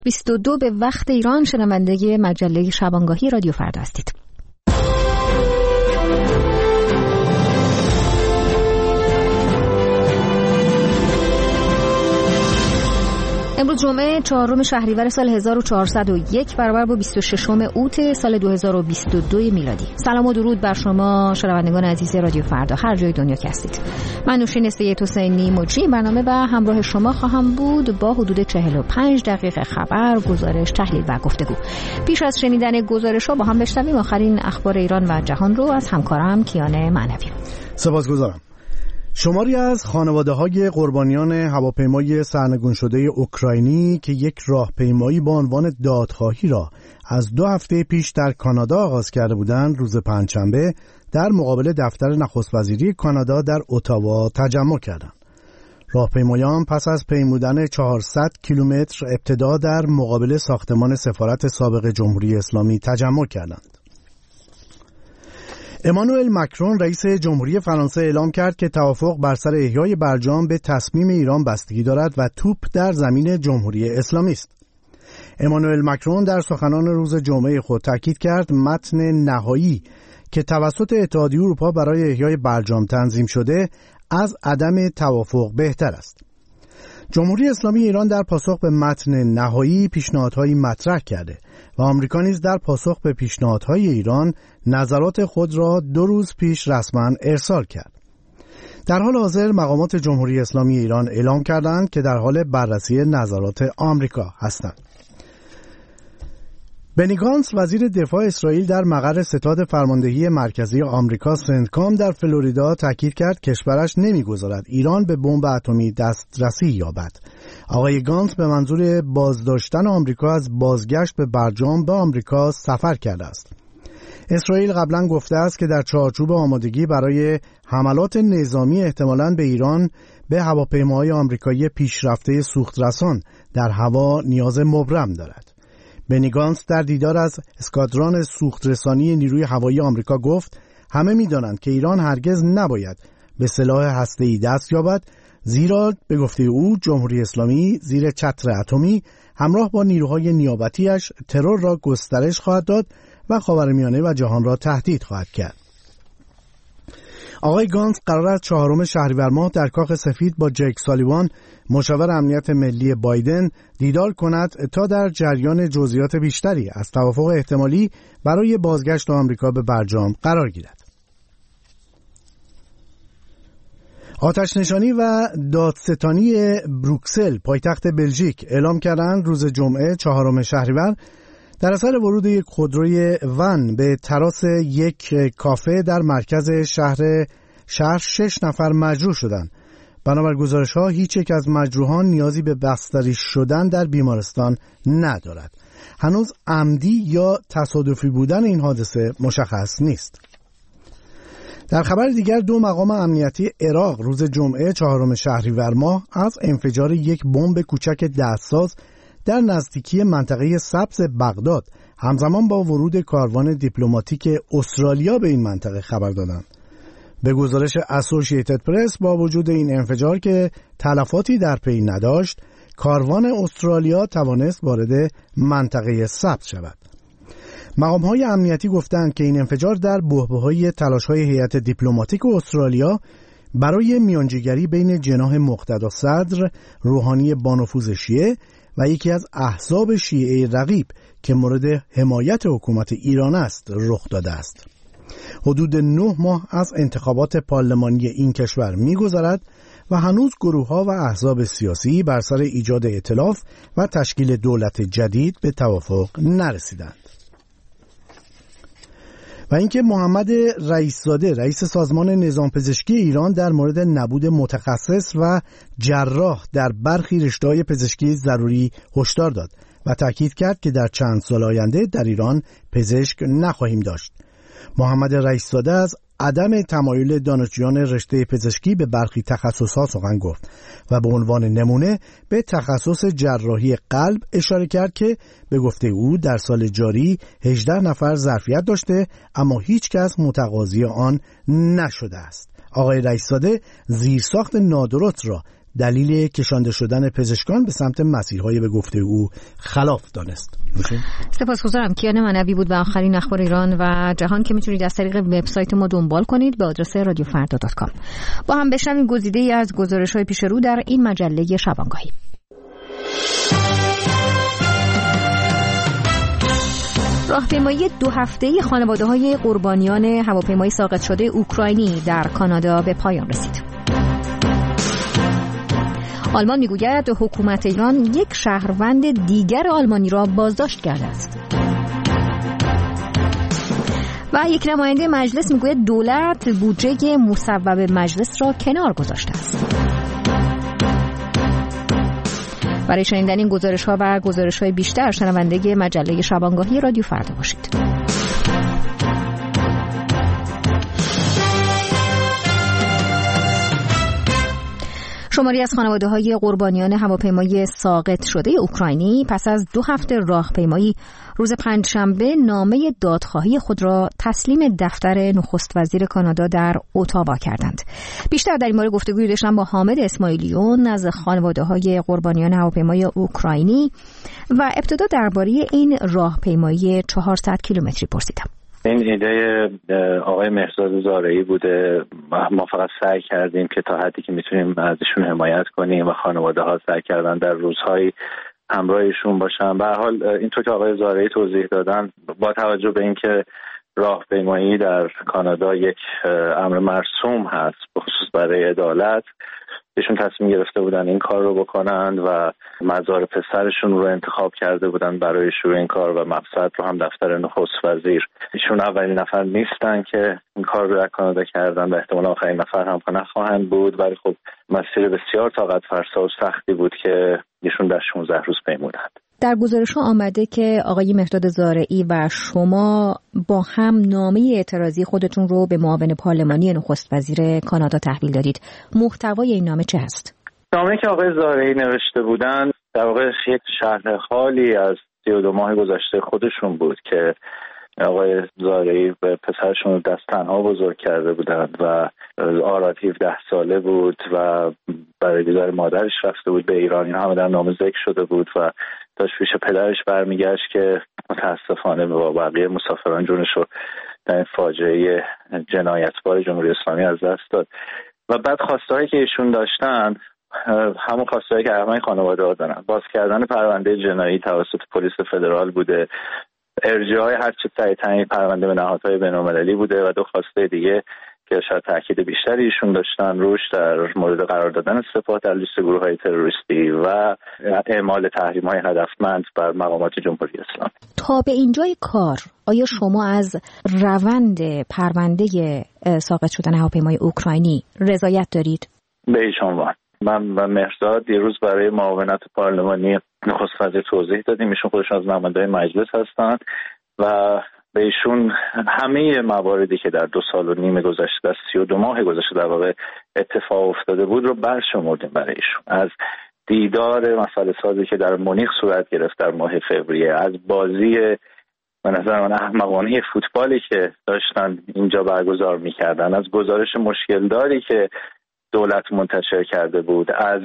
22 به وقت ایران شنونده مجله شبانگاهی رادیو فردا هستید. امروز جمعه 4 شهریور سال 1401 برابر با 26 اوت سال 2022 میلادی. سلام و درود بر شما شنوندگان عزیز رادیو فردا هر جای دنیا که هستید. من نوشین سید حسینی مجری برنامه و همراه شما خواهم بود با حدود 45 دقیقه خبر، گزارش، تحلیل و گفتگو. پیش از شنیدن گزارش‌ها با هم بشنویم آخرین اخبار ایران و جهان رو از همکارم کیان معنوی. سپاسگزارم. شماری از خانواده‌های قربانیان هواپیمای سرنگون شده اوکراینی که یک راهپیمایی با عنوان دادخواهی را از 2 هفته پیش در کانادا آغاز کرده بودند، روز پنجشنبه در مقابل دفتر نخست وزیری کانادا در اتاوا تجمع کردند. راهپیمایان پس از پیمودن 400 کیلومتر ابتدا در مقابل ساختمان سفارت سابق جمهوری اسلامی تجمع کردند. امانوئل مکرون رئیس جمهوری فرانسه اعلام کرد که توافق بر سر احیای برجام به تصمیم ایران بستگی دارد و توپ در زمین جمهوری اسلامی است. امانوئل مکرون در سخنان روز جمعه خود تاکید کرد متن نهایی که توسط اتحادیه اروپا برای احیای برجام تنظیم شده از عدم توافق بهتر است. جمهوری اسلامی ایران در پاسخ به متن نهایی پیشنهادهایی مطرح کرده و آمریکا نیز در پاسخ به پیشنهادهای ایران نظرات خود را 2 روز پیش رسما ارسال کرد. در حال حاضر مقامات جمهوری اسلامی ایران اعلام کردند که در حال بررسی نظرات آمریکا هستند. بنی گانتس وزیر دفاع اسرائیل در مقر ستاد فرماندهی مرکزی آمریکا سنتکام در فلوریدا تاکید کرد کشورش نمیگذارد ایران به بمب اتمی دسترسی یابد. آقای گانتس به منظور بازداشتن آمریکا از بازگشت به برجام به آمریکا سفر کرده است. اسرائیل قبلا گفته است که در چارچوب آمادگی برای حملات نظامی احتمالاً به ایران به هواپیماهای آمریکایی پیشرفته سوخترسان در هوا نیاز مبرم دارد. بنی گانتس در دیدار از اسکادران سوخترسانی نیروی هوایی آمریکا گفت همه می‌دانند که ایران هرگز نباید به سلاح هسته‌ای دست یابد، زیرا به گفته او جمهوری اسلامی زیر چتر اتمی همراه با نیروهای نیابتیش ترور را گسترش خواهد داد و خاورمیانه و جهان را تهدید خواهد کرد. آقای گانتس قرار است 4 شهریور ماه در کاخ سفید با جک سالیوان مشاور امنیت ملی بایدن دیدار کند تا در جریان جزئیات بیشتری از توافق احتمالی برای بازگشت آمریکا به برجام قرار گیرد. آتش نشانی و دادستانی بروکسل پایتخت بلژیک اعلام کردند روز جمعه 4 شهریور در اثر ورود یک خودروی ون به تراس یک کافه در مرکز شهر 6 نفر مجروح شدند. بنابر گزارش‌ها هیچ یک از مجروحان نیازی به بستری شدن در بیمارستان ندارد. هنوز عمدی یا تصادفی بودن این حادثه مشخص نیست. در خبر دیگر 2 مقام امنیتی عراق روز جمعه 4 شهریور ماه از انفجار یک بمب کوچک دستساز در نزدیکی منطقه سبز بغداد همزمان با ورود کاروان دیپلماتیک استرالیا به این منطقه خبر دادند. به گزارش اسوسییتد پرس با وجود این انفجار که تلفاتی در پی نداشت، کاروان استرالیا توانست وارد منطقه سبز شود. مقام‌های امنیتی گفتند که این انفجار در بحبوحه تلاش‌های هیئت دیپلماتیک استرالیا برای میانجیگری بین جناح مقتدا صدر روحانی بانفوذ شیعه و یکی از احزاب شیعه رقیب که مورد حمایت حکومت ایران است رخ داده است. حدود 9 ماه از انتخابات پارلمانی این کشور می‌گذرد و هنوز گروه‌ها و احزاب سیاسی بر سر ایجاد ائتلاف و تشکیل دولت جدید به توافق نرسیدند. و اینکه محمد رئیس‌زاده رئیس سازمان نظام پزشکی ایران در مورد نبود متخصص و جراح در برخی رشته‌های پزشکی ضروری هشدار داد و تاکید کرد که در چند سال آینده در ایران پزشک نخواهیم داشت. محمد رئیس‌زاده از عدم تمایل دانشجویان رشته پزشکی به برخی تخصص‌ها سخن گفت و به عنوان نمونه به تخصص جراحی قلب اشاره کرد که به گفته او در سال جاری 18 نفر ظرفیت داشته اما هیچ کس متقاضی آن نشده است. آقای رئیس‌زاده زیرساخت نادرست را دلیل کشانده شدن پزشکان به سمت مسیرهای به گفته او خلاف دانست. سپاسگزارم. کیان منوی بود و آخرین اخبار ایران و جهان که میتونید از طریق وبسایت ما دنبال کنید به آدرس radiofarda.com. با هم بشنویم گزیده‌ای از گزارش‌های پیش رو در این مجله شبانگاهی. راهپیمایی 2 هفته‌ای خانواده‌های قربانیان هواپیمای ساقط شده اوکراینی در کانادا به پایان رسید. آلمان میگوید حکومت ایران یک شهروند دیگر آلمانی را بازداشت کرده است. و یک نماینده مجلس میگوید دولت بودجه مصوب مجلس را کنار گذاشته است. برای شنیدن این گزارش‌ها و گزارش‌های بیشتر شنونده مجله شبانگاهی رادیو فردا باشید. شماری از خانواده‌های قربانیان هواپیمای ساقط شده اوکراینی پس از 2 هفته راهپیمایی روز پنجشنبه نامه دادخواهی خود را تسلیم دفتر نخست وزیر کانادا در اتاوا کردند. بیشتر در این مورد گفتگوی داشتم با حامد اسماعیلیون از خانواده‌های قربانیان هواپیمای اوکراینی و ابتدا درباره این راهپیمایی 400 کیلومتری پرسیدم. این ایده آقای مهرزاد زارعی بوده. ما فقط سعی کردیم که تا حدی که میتونیم ازشون حمایت کنیم و خانواده ها سعی کردن در روزهای همراهشون باشن. به هر حال اینطور که آقای زارعی توضیح دادن، با توجه به اینکه راهپیمایی در کانادا یک امر مرسوم هست بخصوص برای عدالت، ایشون تصمیم گرفته بودن این کار رو بکنند و مزار پسرشون رو انتخاب کرده بودن برای شروع این کار و مقصد رو هم دفتر نخست وزیر. ایشون اولین نفر نیستن که این کار رو در کانادا کردن و احتمال آخرین نفر هم نخواهند بود، ولی خب مسیر بسیار طاقت فرسا و سختی بود که ایشون در 16 روز پیمودند. در گزارش‌ها آمده که آقای مهرداد زارعی و شما با هم نامه اعتراضی خودتون رو به معاون پارلمانی نخست وزیر کانادا تحویل دادید. محتوای این نامه چه است؟ نامه‌ای که آقای زارعی نوشته بودن در واقع یک شرح حالی از 32 ماه گذشته خودشون بود که آقای زارعی به پسرشون رو دست تنها بزرگ کرده بودند و آراد 17 ساله بود و برای دیدار مادرش رفته بود به ایران. این همه در نامه ذکر شده بود و داشت پیش پدرش برمیگشت که متاسفانه با بقیه مسافران جونش رو در این فاجعه جنایتبار جمهوری اسلامی از دست داد. و بعد خواسته‌هایی که ایشون داشتن همون خواسته‌هایی که همه خانواده‌ها دارن، باز کردن پرونده جنایی توسط پلیس فدرال بوده، ارجاع هر چه سریع‌ترین پرونده به نهادهای بین‌المللی بوده و 2 خواسته دیگه که شاید تاکید بیشتری ایشون داشتن روش در مورد قرار دادن سپاه در لیست گروه‌های تروریستی و اعمال تحریم‌های هدفمند بر مقامات جمهوری اسلامی. تا به اینجای کار آیا شما از روند پرونده ساقط شدن هواپیمای اوکراینی رضایت دارید؟ به هیچ عنوان. من و مهرزاد دیروز برای معاونت پارلمانی نخست وزیر توضیح دادیم. ایشون خودشون از نمایندگان مجلس هستند و به ایشون همه مواردی که در 2 سال و نیم گذشته، در 32 ماه گذشته در واقع اتفاق افتاده بود رو برشمردیم برای ایشون. از دیدار مسئله سازی که در مونیخ صورت گرفت در ماه فوریه، از بازی به نظر من احمقانه فوتبالی که داشتن اینجا برگزار می‌کردن، از گزارش مشکلداری که دولت منتشر کرده بود، از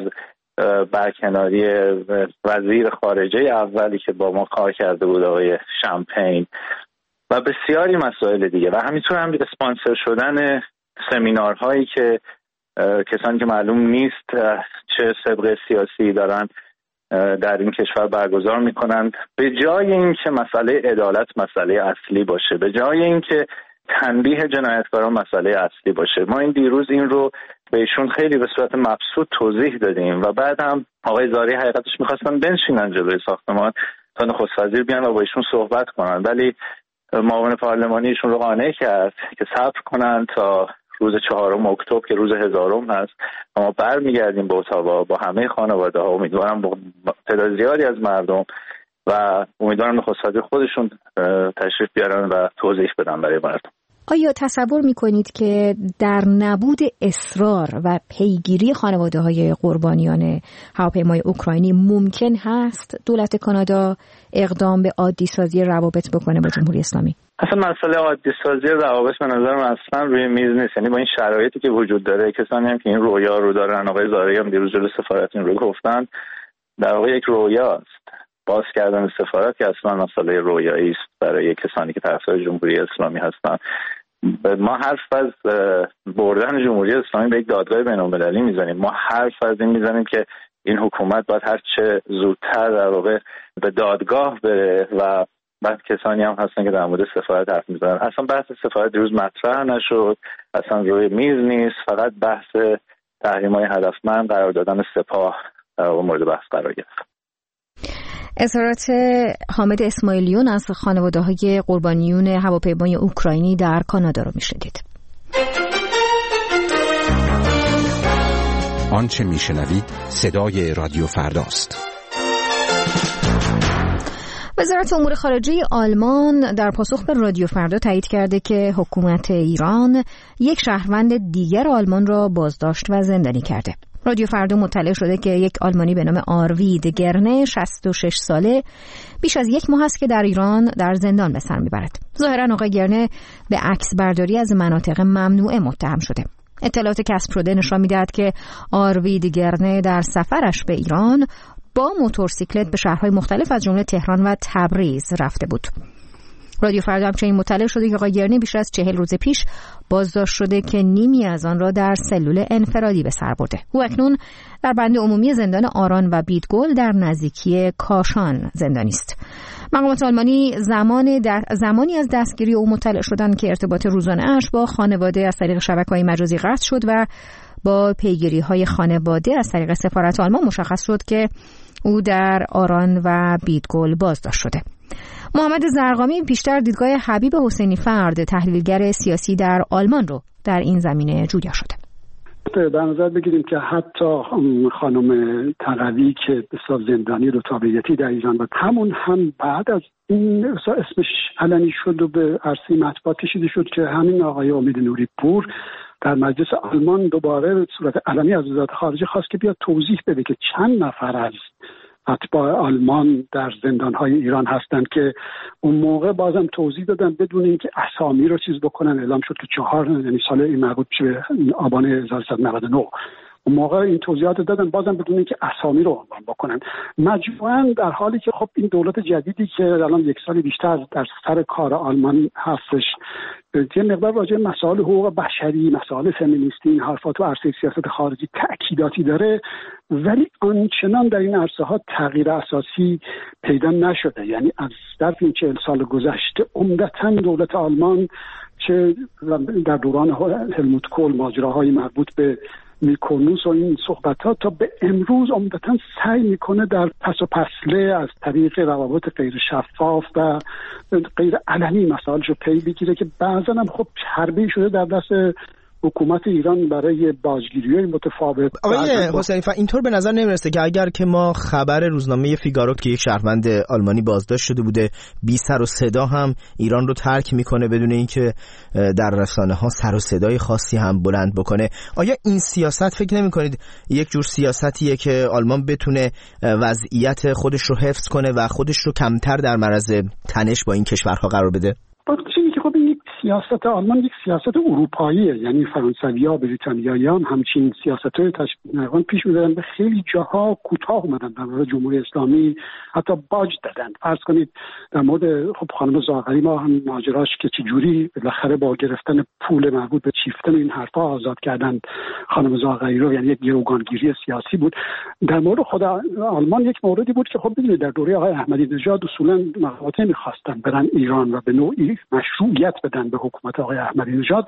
برکناری وزیر خارجه اولی که با ما کار کرده بود آقای شامپین و بسیاری مسائل دیگه و همینطور هم اسپانسر شدن سمینارهایی که کسانی که معلوم نیست چه سابقه سیاسی دارن در این کشور برگزار میکنند، به جای اینکه مسئله عدالت مسئله اصلی باشه، به جای اینکه تنبیه جنایتکاران مسئله اصلی باشه. ما این دیروز این رو به ایشون خیلی به صورت مبسوط توضیح دادیم و بعد هم آقای زارعی حقیقتش میخواستن بنشینن جلوی ساختمان تا نخست وزیر بیان و با ایشون صحبت کنن، ولی معاون پارلمانی ایشون رو قانع کرد که صبر کنن تا روز 4 اکتبر که روز 1000م هست و ما برمیگردیم به اتاوا با همه خانواده ها. امیدوارم با تعداد زیادی از مردم و امیدوارم نخست وزیر خودشون تشریف بیارن و توضیح بدن برای مردم. آیا تصور میکنید که در نبود اصرار و پیگیری خانواده‌های قربانیان هواپیمای اوکراینی ممکن هست دولت کانادا اقدام به عادی سازی روابط بکنه با جمهوری اسلامی؟ اصلا مسئله عادی سازی روابط به نظر من اصلا روی میز نیست. یعنی با این شرایطی که وجود داره، کسانی هم که این رویا رو دارن، آقای زارعی هم دیروز جلوی سفارت این رو گفتن، در واقع یک رویاست. باز کردن سفارت که اصلا مسئله رویایی است برای کسانی که طرفدار جمهوری اسلامی هستند. ما حرف از بردن جمهوری اسلامی به یک دادگاه بین‌المللی میزنیم. ما حرف از این میزنیم که این حکومت باید هر چه زودتر در واقع به دادگاه بره و بعد کسانی هم هستن که در مورد سفارت حرف میزنن. اصلا بحث سفارت دیروز مطرح نشد، اصلا روی میز نیست، فقط بحث تحریم‌های هدفمند قرار دادن سپاه و مورد بحث قرار گرفت. اظهارات حامد اسماعیلیون از خانواده‌های قربانیون هواپیمای اوکراینی در کانادا رو میشنیدید. آنچه میشنوید صدای رادیو فرداست. وزارت امور خارجه آلمان در پاسخ به رادیو فردا تایید کرده که حکومت ایران یک شهروند دیگر آلمان را بازداشت و زندانی کرده. رادیو فردا مطلع شده که یک آلمانی به نام آروید گرنه 66 ساله بیش از یک ماه است که در ایران در زندان به سر میبرد. ظاهرا آقای گرنه به عکس برداری از مناطق ممنوعه متهم شده. اطلاعات کسب شده نشان میدهد که آروید گرنه در سفرش به ایران با موتورسیکلت به شهرهای مختلف از جمله تهران و تبریز رفته بود. رادیو فردا همچنین مطلع شده که آقای گرنه بیش از 40 روز پیش بازداشت شده که نیمی از آن را در سلول انفرادی به سر برده. او اکنون در بند عمومی زندان آران و بیدگل در نزدیکی کاشان زندانی است. مقامات آلمانی زمانی از دستگیری او مطلع شدند که ارتباط روزانه‌اش با خانواده از طریق شبکه‌های مجازی قطع شد و با پیگیری‌های خانواده از طریق سفارت آلمان مشخص شد که او در آران و بیدگل بازداشت شده. محمد زرقامی بیشتر دیدگاه حبیب حسینی فرد تحلیلگر سیاسی در آلمان رو در این زمینه جویا شده. در نظر بگیریم که حتی خانم تقوی که بسیار زندانی رو تابعیتی در ایران بود، همون هم بعد از این اسمش علنی شد و به عرصه مطبوعات کشیده شد که همین آقای امید نوری پور در مجلس آلمان دوباره به صورت علنی از وزارت خارجه خواست که بیاد توضیح بده که چند نفر از اتباع آلمان در زندان‌های ایران هستند که اون موقع بازم توضیح دادن بدون اینکه اسامی رو چیز بکنن. اعلام شد که 4 یعنی سال این مربوط به آبان 1399 اون موقع این توضیحات دادن بازم بدون اینکه اسامی رو عنوان بکنن. مجموعاً در حالی که خب این دولت جدیدی که الان یک سال بیشتر در سر کار آلمان هستش یه مقدار راجع به مسائل حقوق بشری، مسائل فمینیستی، این حرفا تو عرصه سیاست خارجی تأکیداتی داره، ولی آنچنان در این عرصه ها تغییر اساسی پیدا نشده. یعنی از ظرف این 40 سال گذشته عمدتاً دولت آلمان چه در دوران هلموت کول ماجراهای مربوط به میکونوس و این صحبت‌ها تا به امروز عمدتاً سعی میکنه در پس و پسله از طریق روابط غیر شفاف و غیر علنی مسائلشو پی بگیره که بعضا هم خب چربی شده در دست حکومت ایران برای بازگیری‌های متفاوت. آقای حسینی اینطور به نظر نمیرسه که اگر که ما خبر روزنامه فیگارو که یک شهروند آلمانی بازداشت شده بوده بی سر و صدا هم ایران رو ترک میکنه بدون اینکه در رسانه‌ها سر و صدای خاصی هم بلند بکنه، آیا این سیاست فکر نمی‌کنید یک جور سیاستیه که آلمان بتونه وضعیت خودش رو حفظ کنه و خودش رو کمتر در معرض تنش با این کشورها قرار بده؟ خب این سیاست آلمان یک سیاست اروپاییه، یعنی فرانسوی‌ها، بریتانیایی‌ها هم همچین سیاست‌های تشبیه پیش می‌برن، به خیلی جاها کوتاه اومدن در مورد جمهوری اسلامی، حتی باج دادن. فرض کنید در مورد خب خانم زاغری ما هم ماجراش که چجوری بالاخره با گرفتن پول مربوط به چیفتن این حرفا آزاد کردن خانم زاغری رو، یعنی یک گروگانگیری سیاسی بود. در مورد خود آلمان یک موردی بود که خب ببینید در دوره آقای احمدی نژاد اصولاً مقاطع می‌خواستن برن ایران و به نوعی مشروعیت بدن به حکومت آقای احمدی نژاد،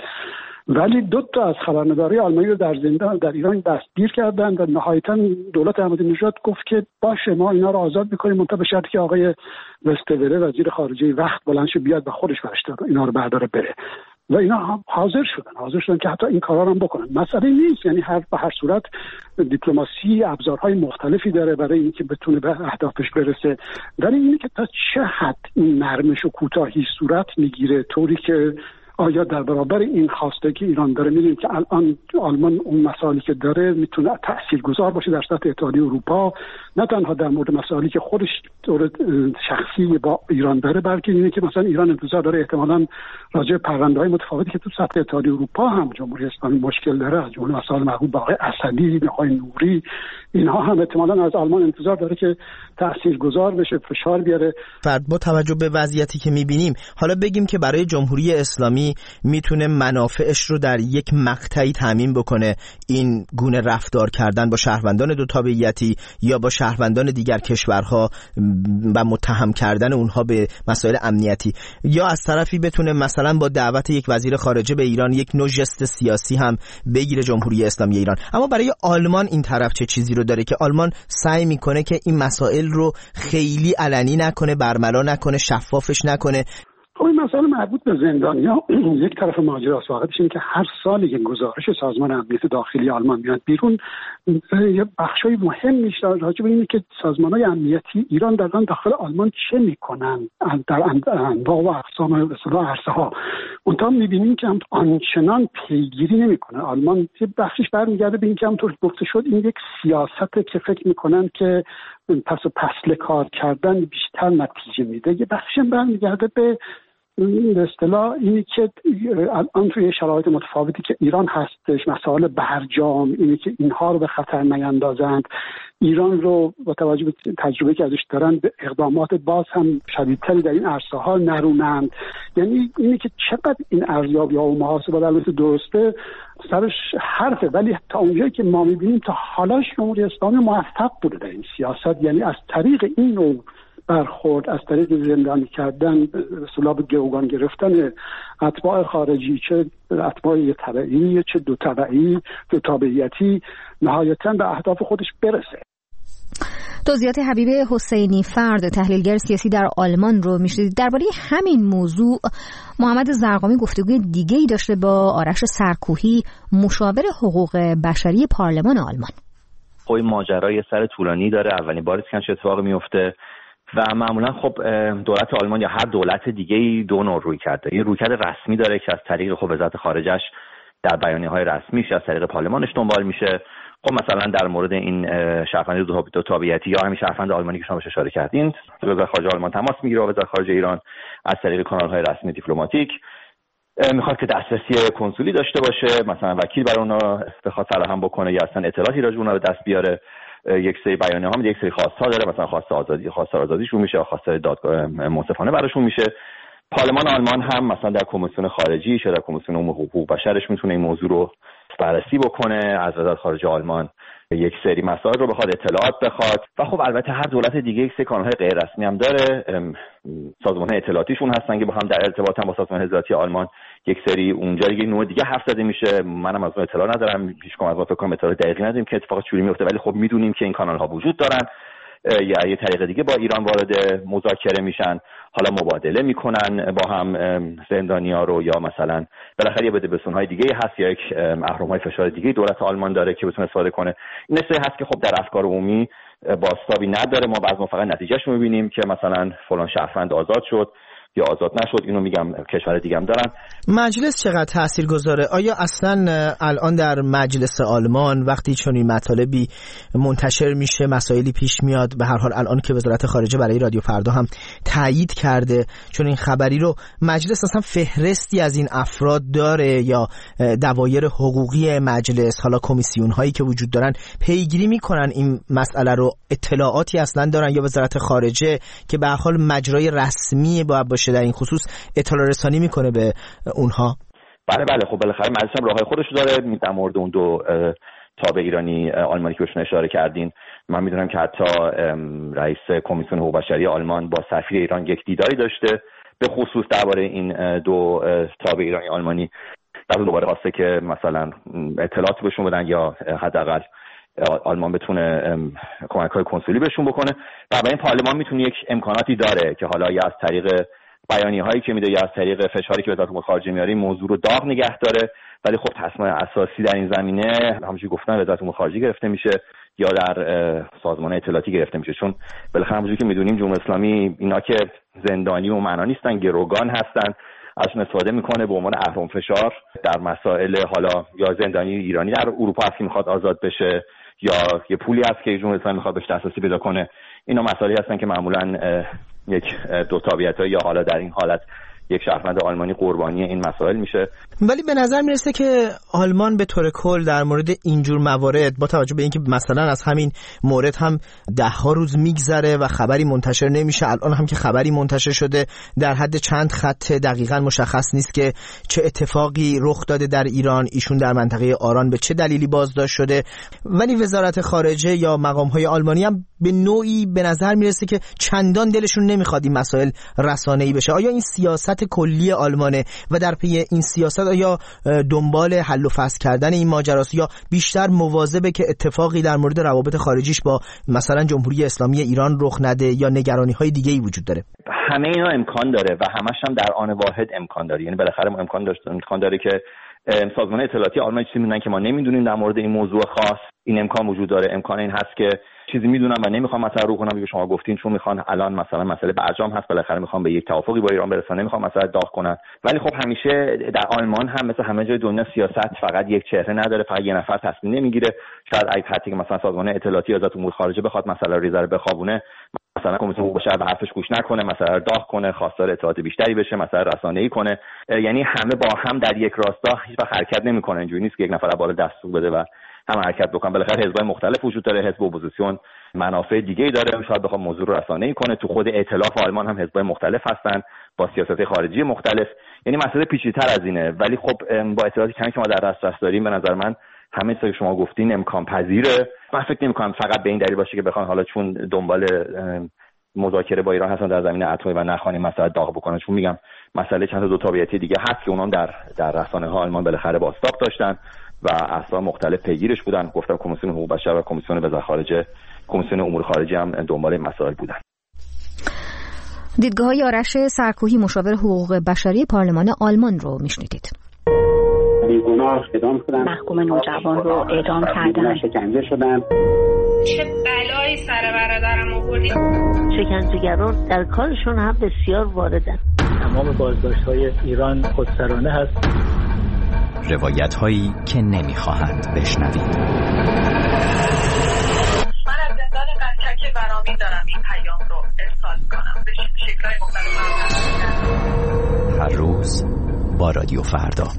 ولی 2 از خبرنگارای آلمانی رو در زندان در ایران دستگیر کردن و نهایتاً دولت احمدی نژاد گفت که باشه ما اینا رو آزاد می‌کنیم منتها به شرطی که آقای وستوره وزیر خارجه وقت بلند شه بیاد و خودش اینا رو برداره بره. و اینا حاضر شدن که حتی این کارا رو هم بکنن. مسئله نیست، یعنی به هر صورت دیپلماسی ابزارهای مختلفی داره برای اینکه بتونه به اهدافش برسه، ولی اینه که تا چه حد این نرمش و کوتاهی صورت میگیره طوری که آیا در برابر این خواسته که ایران داره، می‌دونیم که الان آلمان اون مسائلی که داره میتونه تاثیرگذار باشه در سطح اتحادیه اروپا، نه تنها در مورد مسائلی که خودش دور شخصی با ایران داره، بلکه اینه که مثلا ایران انتظار داره احتمالاً راجع به پرونده‌های متفاوتی که تو سطح اتحادیه اروپا هم جمهوری اسلامی مشکل داره، از جمله مسائل مربوط به آقای اسدی، آقای نوری، اینها هم احتمالاً از آلمان انتظار داره که تاثیرگذار بشه، فشار بیاره. با توجه به وضعیتی که می‌بینیم، حالا بگیم که برای جمهوری اسلامی میتونه منافعش رو در یک مقطعی تامین بکنه، این گونه رفتار کردن با شهروندان دو تابعیتی یا با شهروندان دیگر کشورها و متهم کردن اونها به مسائل امنیتی، یا از طرفی بتونه مثلا با دعوت یک وزیر خارجه به ایران یک نوع ژست سیاسی هم بگیره جمهوری اسلامی ایران. اما برای آلمان این طرف چه چیزی رو داره که آلمان سعی میکنه که این مسائل رو خیلی علنی نکنه، برملا نکنه، شفافش نکنه؟ این مسئله مربوط به زندانیا یک طرف ماجراست. واقعیتش اینه که هر سال یک گزارش سازمان امنیت داخلی آلمان میاد بیرون، یه بخشای مهمی راجع به اینه که سازمان‌های امنیتی ایران داخل آلمان چه میکنن در انواع و اقسام عرصه‌ها. اونجا می‌بینیم که هم آنچنان پیگیری نمیکنه آلمان. یه بخشش برمیگرده به اینکه همونطور گفته شد این یک سیاسته که فکر میکنن که پس و پسله کار کردن بیشتر نتیجه میده. یه بخشش برمیگرده به اصطلاح اینی که الان توی شرایط متفاوتی که ایران هستش، مسائل برجام، اینی که اینها رو به خطر نیندازند، ایران رو با توجه به تجربه که ازش دارن به اقدامات باز هم شدیدتری در این عرصه ها نرونند. یعنی اینی که چقدر این ارزیابی ها و محاسبات البته درسته سرش حرفه، ولی تا اونجایی که ما میبینیم تا حالا جمهوری اسلامی موفق بوده در این سیاست، یعنی از طریق این نوع برخورد، از طریق زندانی کردن، به اصطلاح به گروگان گرفتن اتباع خارجی، چه اتباع یک تبعی چه دو تبعی، دو تابعیتی، نهایتاً به اهداف خودش برسه. توضیحات حبیب حسینی فرد، تحلیلگر سیاسی در آلمان رو میشنید. درباره همین موضوع محمد زرقامی گفتگوی دیگه‌ای داشته با آرش سرکوهی، مشاور حقوق بشری پارلمان آلمان. خب این ماجرا یه سر طولانی داره، اولین باری که چه اتفاقی میفته و معمولا خب دولت آلمان یا هر دولت دیگه‌ای دو نوع روی کرده. این رویکرد رسمی داره که از طریق خب وزارت خارجه‌اش در بیانیه‌های رسمیش از طریق پارلمانش دنبال میشه. خب مثلا در مورد این شهروندی دو تابعیتی یا همین شهروند آلمانی که شما بهش اشاره کردین، وزارت خارجه آلمان تماس میگیره با وزارت خارجه ایران از طریق کانال‌های رسمی دیپلماتیک، میخواد که دسترسی کنسولی داشته باشه، مثلا وکیل برای اونا بخواد فراهم بکنه یا اصلا اطلاعاتی راجع به اونا به دست بیاره. یک سری بیانیه‌ها هم یک سری خواست‌ها داره، مثلا خواستار آزادیشون میشه، خواستار دادگاه منصفانه براشون میشه. پارلمان آلمان هم مثلا در کمیسیون خارجی یا در کمیسیون امور حقوق بشرش میتونه این موضوع رو بررسی بکنه، از وزارت خارجه آلمان یک سری مسائل رو بخواد اطلاعات بخواد. و خب البته هر دولت دیگه یک سری کانال‌های غیر رسمی هم داره، سازمان‌های اطلاعاتیشون هستن که با هم در ارتباطن با سازمان اطلاعاتی آلمان. یک سری اونجا دیگه نوع دیگه حرف زده میشه، منم از اون اطلاع ندارم، هیچ کدوم از ما فکر کنم اطلاع دقیقی نداریم که اتفاق چوری میفته، ولی خب میدونیم که این کانال‌ها وجود دارن یا یه طریق دیگه با ایران وارد مذاکره میشن، حالا مبادله میکنن با هم زندانیا رو، یا مثلا بالاخره یه بدبستون‌های دیگه هست یا یک اهرم‌های فشار دیگه دولت آلمان داره که بتونه استفاده کنه. این چیزی هست که خب در افکار عمومی بازتابی نداره. ما بعضی فقط نتیجهش رو میبینیم که مثلا فلان شهروند آزاد شد یا آزاد نشد، اینو میگم کشور دیگه هم دارن. مجلس چقدر تاثیرگذاره؟ آیا اصلا الان در مجلس آلمان وقتی چنین مطالبی منتشر میشه، مسائلی پیش میاد، به هر حال الان که وزارت خارجه برای رادیو فردا هم تایید کرده چون این خبری رو، مجلس اصلا فهرستی از این افراد داره یا دوایر حقوقی مجلس، حالا کمیسیون هایی که وجود دارن پیگیری میکنن این مسئله رو؟ اطلاعاتی اصلا دارن یا وزارت خارجه که به هر حال مجرای رسمی باشه در این خصوص اطلاع رسانی میکنه به اونها؟ بله خب بالاخره مجلس هم راههای خودش داره. در مورد اون دو تابع ایرانی آلمانی که بهشون اشاره کردین، من میدونم که حتی رئیس کمیسیون حقوق بشری آلمان با سفیر ایران یک دیداری داشته به خصوص درباره این دو تابع ایرانی آلمانی. در دوباره خواسته که مثلا اطلاعاتی بهشون بدن یا حداقل آلمان بتونه کمک‌های کنسولی بهشون بکنه. و این پارلمان میتونه یک امکاناتی داره که حالا یا از طریق بیانیه‌هایی که میده یا از طریق فشاری که وزارت امور خارجه میاره این موضوع رو داغ نگه داره. ولی خب تصمیم اساسی در این زمینه همونجوری گفتن وزارت امور خارجه گرفته میشه یا در سازمان اطلاعاتی گرفته میشه، چون بالاخره همونجوری که میدونیم جمهوری اسلامی اینا که زندانی و معنا نیستن، گروگان هستن، ازشون استفاده میکنه به عنوان اهرم فشار در مسائل حالا یا زندانی ایرانی در اروپا هست که میخواد آزاد بشه یا یه پولی هست که جمهوری اسلامی میخواد بهش دسترسی پیدا کنه. اینا مسائلی هستن که معمولا یک دو تابعیت‌ها یا حالا در این حالت یک شهروند آلمانی قربانی این مسائل میشه. ولی به نظر میرسه که آلمان به طور کل در مورد اینجور موارد با توجه به اینکه مثلا از همین مورد هم 10 روز میگذره و خبری منتشر نمیشه، الان هم که خبری منتشر شده در حد چند خط دقیقاً مشخص نیست که چه اتفاقی رخ داده در ایران، ایشون در منطقه آران به چه دلیلی بازداشت شده، ولی وزارت خارجه یا مقام‌های آلمانی هم به نوعی به نظر میرسه که چندان دلشون نمیخواد این مسائل رسانه‌ای بشه. آیا این سیاست کلی آلمانه و در پی این سیاست آیا دنبال حل و فصل کردن این ماجراست یا بیشتر مواظبه که اتفاقی در مورد روابط خارجیش با مثلا جمهوری اسلامی ایران رخ نده یا نگرانی‌های دیگه‌ای وجود داره؟ همه اینا امکان داره و همش هم در آن واحد امکان داره. یعنی بالاخره امکان داره که سازمان اطلاعاتی آلمان چیزی میدونن که ما نمیدونیم در مورد این موضوع خاص. این امکان وجود داره. امکان این هست که چیزی میدونم و نمیخوام مثلا رو کنم، شما گفتین چون میخوان الان مثلا مسئله برجام هست، بالاخره میخوام به یک توافقی با ایران برسن، نمیخوام مثلا داغ کنن. ولی خب همیشه در آلمان هم مثل همه جای دنیا سیاست فقط یک چهره نداره، فقط یه نفر تصمیم نمیگیره. شاید اگه حتی که مثلا سازمان اطلاعاتی وزارت امور خارجه بخواد مسئله ریزه رو بخوابونه، مثلا کمیسیون حقوق بشر به حرفش گوش نکنه، مثلا داغ کنه، خواستار اطلاعات بیشتری بشه، مثلا رسانه‌ای کنه. یعنی همه با هم در یک راستا هیچ وقت حرکت نمیکنه. اینجوری نیست که یک نفر بالا دستور بده و هم حرکت بکنن. بالاخره حزب‌های مختلف وجود داره، حزب اپوزیسیون منافع دیگه‌ای داره، شاید بخواد موضوع رو رسانه‌ای کنه. تو خود ائتلاف آلمان هم حزب‌های مختلف هستن با سیاست خارجی مختلف. یعنی مسئله پیچیده‌تر از اینه. ولی خب با اطلاعاتی کمی که ما در دسترس داریم به نظر من همه چیزی که شما گفتین امکان پذیره. من فکر نمی‌کنم فقط به این دلیل باشه که بخوان حالا چون دنبال مذاکره با ایران هستن در زمینه اتمی و نخوانیم مثلا داغ بکنن. چون میگم مسئله چند تا دو تابعیتی دیگه هست که اونام در رسانه‌های آلمان بالاخره بازتاب داشتن و اسرار مختلف پیگیرش بودن. گفتم کمیسیون حقوق بشر و کمیسیون وزارت خارجه، کمیسیون امور خارجه هم دنبال این مسائل بودن. دیدگاه‌های آرش سرکوهی مشاور حقوق بشری پارلمان آلمان رو میشنیدید. بیگناه اعدام شدن، محکوم نوجوان رو اعدام کردن، شکنجه شدن. چه بلایی سر برادرم آوردید. شکنجهگران در کارشون هم بسیار واردن. تمام بازداشت‌های ایران خودسرانه هست. روایت‌هایی که نمی‌خواهند بشنوید. من از زندان قنچک برامی دارم این پیام رو ارسال کنم به شکل‌های مختلف. هر روز با رادیو فردا.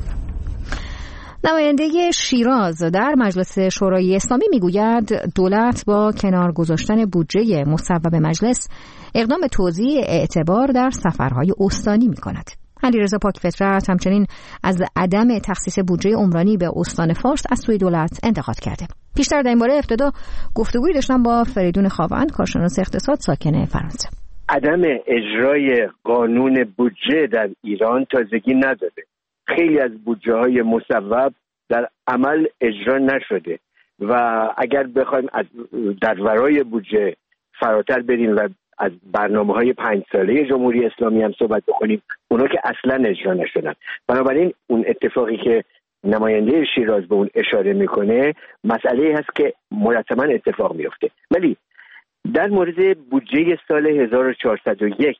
نماینده شیراز در مجلس شورای اسلامی میگوید دولت با کنار گذاشتن بودجه مصوب مجلس اقدام به توزیع اعتبار در سفرهای استانی می‌کند. علیرضا پاکفطرت همچنین از عدم تخصیص بودجه عمرانی به استان فارس از سوی دولت انتقاد کرده. بیشتر در این باره ابتدا گفتگویی داشتم با فریدون خاوند، کارشناس اقتصاد ساکن فرانسه. عدم اجرای قانون بودجه در ایران تازگی نداره. خیلی از بودجه‌های مصوب در عمل اجرا نشده و اگر بخوایم در ورای بودجه فراتر بریم و از برنامه‌های 5 ساله جمهوری اسلامی هم صحبت بکنیم، اونا که اصلا اجرا نشدن. بنابراین اون اتفاقی که نماینده شیراز به اون اشاره میکنه مسئله هست که مرتباً اتفاق میفته. ولی در مورد بودجه سال 1401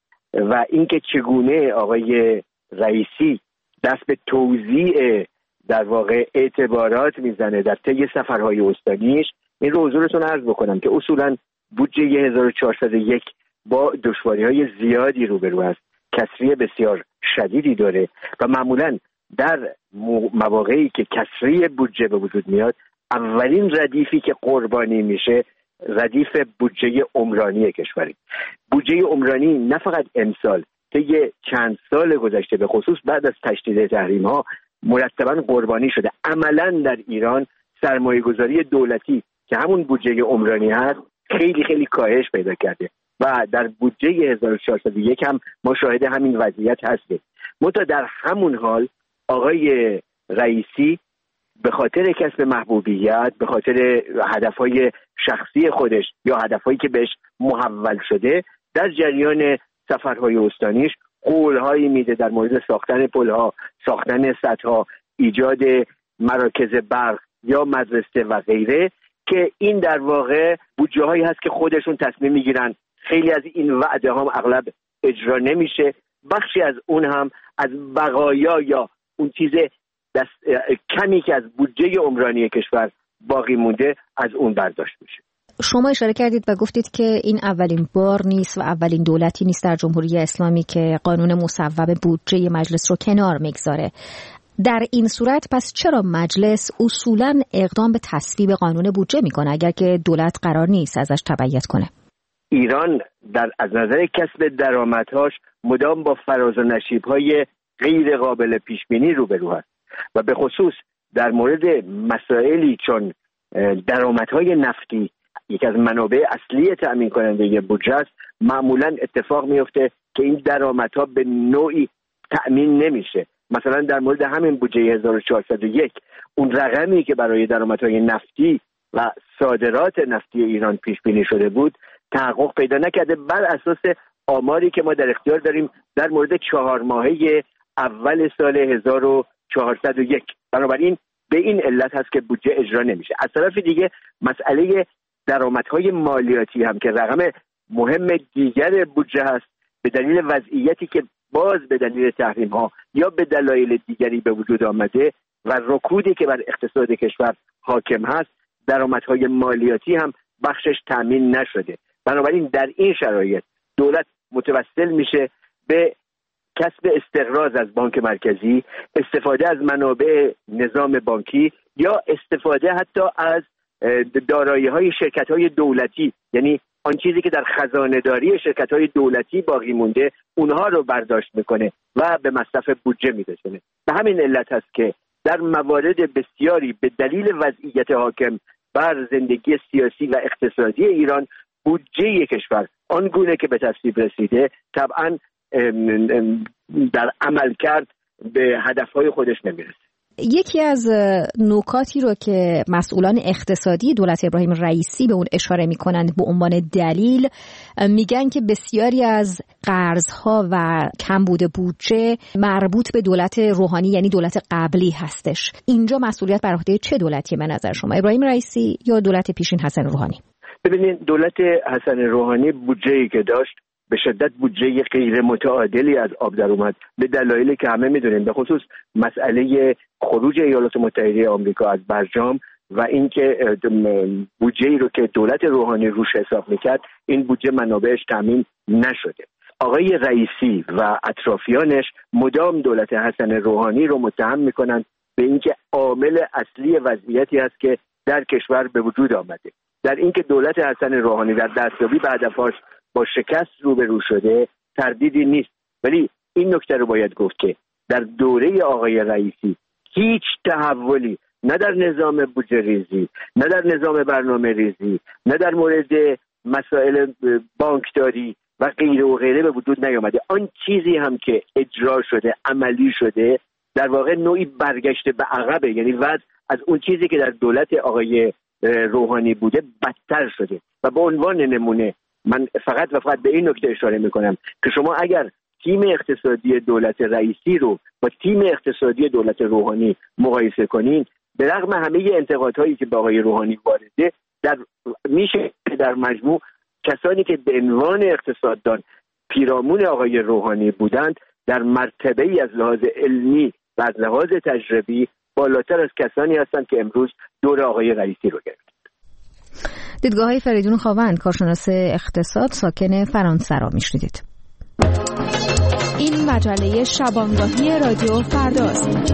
و اینکه چگونه آقای رئیسی دست به توزیع در واقع اعتبارات میزنه در طی سفرهای استانیش، این رو حضورتون عرض بکنم که اصولاً بودجه 1401 با دشواری‌های زیادی روبرو است، کسری بسیار شدیدی داره و معمولاً در مواقعی که کسری بودجه به وجود میاد اولین ردیفی که قربانی میشه ردیف بودجه عمرانی کشوری. بودجه عمرانی نه فقط امسال، طی چند سال گذشته به خصوص بعد از تشدید تحریم‌ها مرتباً قربانی شده. عملاً در ایران سرمایه‌گذاری دولتی که همون بودجه عمرانی هست خیلی خیلی کاهش پیدا کرده و در بودجه 1401 هم ما شاهد همین وضعیت هستیم. منتها در همون حال آقای رئیسی به خاطر کسب محبوبیت، به خاطر هدفهای شخصی خودش یا هدفهایی که بهش محول شده، در جریان سفرهای استانیش قولهایی میده در مورد ساختن پلها، ساختن سدها، ایجاد مراکز برق یا مدرسه و غیره، که این در واقع بودجه هایی هست که خودشون تصمیم میگیرن. خیلی از این وعده ها اغلب اجرا نمیشه بخشی از اون هم از بقایا یا اون چیز کمی که از بودجه عمرانی کشور باقی مونده از اون برداشت میشه. شما اشاره کردید و گفتید که این اولین بار نیست و اولین دولتی نیست در جمهوری اسلامی که قانون مصوب بودجه مجلس رو کنار میگذاره. در این صورت پس چرا مجلس اصولاً اقدام به تصویب قانون بودجه میکنه اگر که دولت قرار نیست ازش تبعیت کنه؟ ایران از نظر کسب درآمدهاش مدام با فراز و نشیب‌های غیر قابل پیش بینی روبرو است و به خصوص در مورد مسائلی چون درآمدهای نفتی یکی از منابع اصلی تأمین کننده بودجه است، معمولا اتفاق میفته که این درآمدها به نوعی تأمین نمیشه. مثلا در مورد همین بودجه 1401 اون رقمی که برای درآمدهای نفتی و صادرات نفتی ایران پیش بینی شده بود تحقق پیدا نکرده بر اساس آماری که ما در اختیار داریم در مورد 4 ماهه اول سال 1401. بنابراین به این علت هست که بودجه اجرا نمیشه. از طرف دیگه مسئله درآمدهای مالیاتی هم که رقم مهم دیگر بودجه هست، به دلیل وضعیتی که باز به دلیل تحریم ها یا به دلایل دیگری به وجود آمده و رکودی که بر اقتصاد کشور حاکم هست، درآمدهای مالیاتی هم بخشش تامین نشده. بنابراین در این شرایط دولت متوسل میشه به کسب استقراض از بانک مرکزی، استفاده از منابع نظام بانکی یا استفاده حتی از دارایی‌های شرکت‌های دولتی، یعنی آن چیزی که در خزانه‌داری شرکت‌های دولتی باقی مونده اونها رو برداشت میکنه و به مصرف بودجه میرسونه. به همین علت هست که در موارد بسیاری به دلیل وضعیت حاکم بر زندگی سیاسی و اقتصادی ایران بودجه کشور آنگونه که به تصویب رسیده طبعاً در عمل کرد به هدفهای خودش نمیرسه. یکی از نکاتی رو که مسئولان اقتصادی دولت ابراهیم رئیسی به اون اشاره میکنند به عنوان دلیل، میگن که بسیاری از قرضها و کمبود بودجه مربوط به دولت روحانی یعنی دولت قبلی هستش. اینجا مسئولیت بر عهده چه دولتی به نظر شما، ابراهیم رئیسی یا دولت پیشین حسن روحانی؟ ببینید دولت حسن روحانی بودجه‌ای که داشت به شدت بودجه غیر متعادلی از آب در اومد به دلایلی که همه میدونیم، به خصوص مسئله خروج ایالات متحده آمریکا از برجام و اینکه بودجه‌ای رو که دولت روحانی روش حساب میکرد این بودجه منابعش تامین نشده. آقای رئیسی و اطرافیانش مدام دولت حسن روحانی رو متهم میکنند به اینکه عامل اصلی وضعیتی است که در کشور به وجود آمده، در اینکه دولت حسن روحانی در دستیابی به هدفش با شکست روبرو شده تردیدی نیست. ولی این نکته رو باید گفت که در دوره آقای رئیسی هیچ تحولی نه در نظام بودجه ریزی، نه در نظام برنامه ریزی، نه در مورد مسائل بانکداری و غیره و غیره به وجود نیامده. آن چیزی هم که اجرا شده، عملی شده، در واقع نوعی برگشته به عقبه، یعنی وضع از اون چیزی که در دولت آقای روحانی بوده بدتر شده. و به عنوان نمونه من فقط به این نکته اشاره میکنم که شما اگر تیم اقتصادی دولت رئیسی رو با تیم اقتصادی دولت روحانی مقایسه کنین، به رغم همه انتقادهایی که به آقای روحانی وارده، میشه در مجموع کسانی که به عنوان اقتصاددان پیرامون آقای روحانی بودند در مرتبه ای از لحاظ علمی و از لحاظ تجربی بالاتر از کسانی هستند که امروز دور آقای رئیسی رو گرفتند. دیدگاه فریدون خاوند، کارشناس اقتصاد، ساکن فرانسه را میشنیدید. این مجله شبانگاهی رادیو فرداست.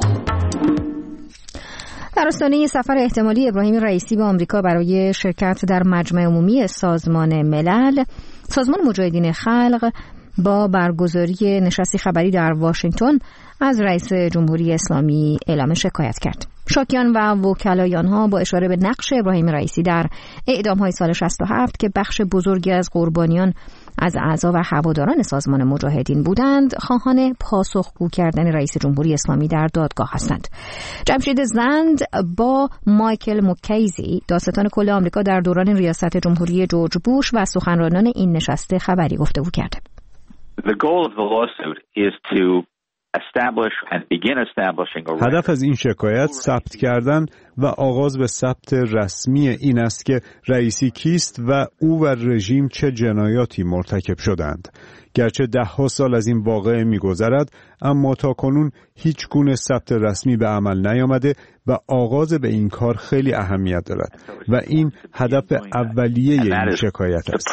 در آستانه سفر احتمالی ابراهیم رئیسی به آمریکا برای شرکت در مجمع عمومی سازمان ملل، سازمان مجاهدین خلق با برگزاری نشستی خبری در واشنگتن از رئیس جمهوری اسلامی اعلام شکایت کرد. شاکیان و وکلای آنها با اشاره به نقش ابراهیم رئیسی در اعدام‌های سال 67 که بخش بزرگی از قربانیان از اعضا و هواداران سازمان مجاهدین بودند، خواهان پاسخگو کردن رئیس جمهوری اسلامی در دادگاه هستند. جمشید زند با مایکل مکیزی، دادستان کل آمریکا در دوران ریاست جمهوری جورج بوش و سخنرانان این نشست خبری گفتگو کرد. The goal of the lawsuit is to هدف از این شکایت ثبت کردن و آغاز به ثبت رسمی این است که رئیسی کیست و او و رژیم چه جنایاتی مرتکب شدند. گرچه 10 سال از این واقعه می‌گذرد، اما تاکنون هیچ گونه ثبت رسمی به عمل نیامده و آغاز به این کار خیلی اهمیت دارد و این هدف اولیه این شکایت است.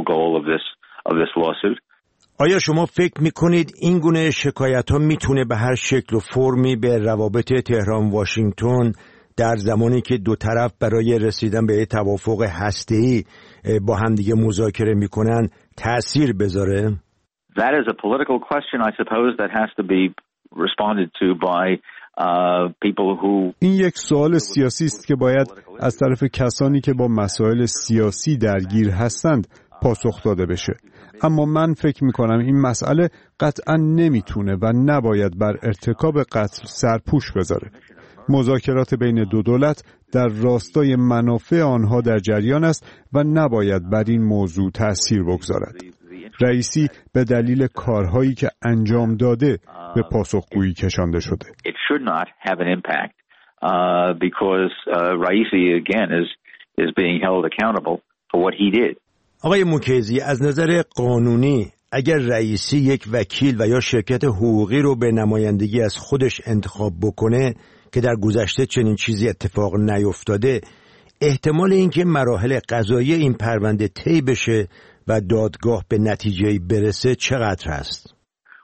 آیا شما فکر می‌کنید این گونه شکایت‌ها می‌تونه به هر شکل و فرمی به روابط تهران واشنگتن در زمانی که دو طرف برای رسیدن به توافق هسته‌ای با همدیگه مذاکره می‌کنن تأثیر بذاره؟ That is a political question, I suppose, that has to be responded to by people who. این یک سوال سیاسی است که باید از طرف کسانی که با مسائل سیاسی درگیر هستند پاسخ داده بشه. اما من فکر می‌کنم این مسئله قطعاً نمیتونه و نباید بر ارتکاب قتل سرپوش بذاره. مذاکرات بین دو دولت در راستای منافع آنها در جریان است و نباید بر این موضوع تأثیر بگذارد. رئیسی به دلیل کارهایی که انجام داده به پاسخگویی کشانده شده. It should not have an impact because Raisi again is being held accountable for what he did. آقای موکیزی، از نظر قانونی اگر رئیسی یک وکیل و یا شرکت حقوقی رو به نمایندگی از خودش انتخاب بکنه که در گذشته چنین چیزی اتفاق نیفتاده، احتمال اینکه مراحل قضایی این پرونده طی بشه و دادگاه به نتیجه‌ای برسه چقدر هست؟